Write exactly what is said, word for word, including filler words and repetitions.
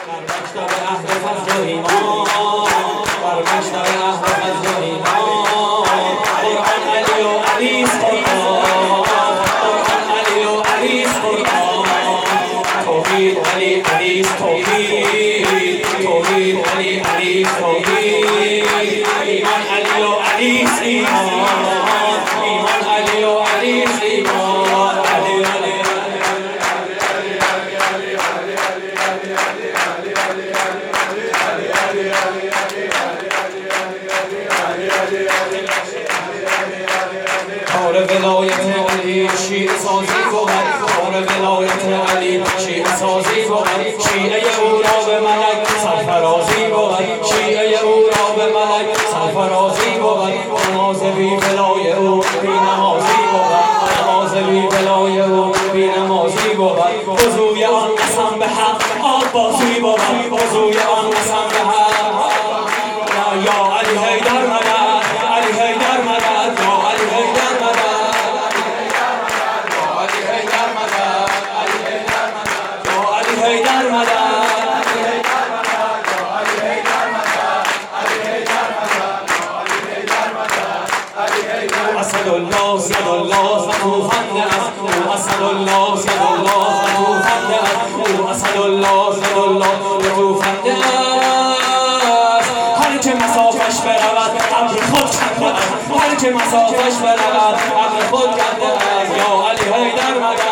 مکتب اهل فضل و ایمان، بر مکتب اهل فضل و ایمان. قرآن علی و علیس قرآن، قرآن علی و علیس قرآن. توحید علی علیس توحید، توحید علی علیس توحید. ایمان علی و علیس ایمان، ایمان علی و علیس ایمان. علی علی کار ولایت علی شیعه سازی بود، کار ولایت علی شیعه سازی بود. شیعه او را به ملک سرفرازی بود، شیعه او را به ملک سرفرازی بود. نماز بی ولای او بی نمازی بود، نماز بی ولای او بی نمازی بود. وضوی آن قسم به حق آب بازی بود، وضوی آن قسم به حق. یا علی حیدر مدد، علی حیدر مدد، یا علی حیدر مدد، یا علی حیدر مدد، علی حیدر مدد، یا علی حیدر مدد، علی حیدر مدد، یا علی حیدر مدد، علی حیدر مدد، یا علی حیدر مدد، علی حیدر. اسد الله صد الله فتوفنده است، اسد الله صد الله فتوفنده است، اسد الله صد الله فتوفنده است. هر که مسافش برود امر خود کنده است، هر که مسافش برود امر خود کنده است. یا علی حیدر مدد.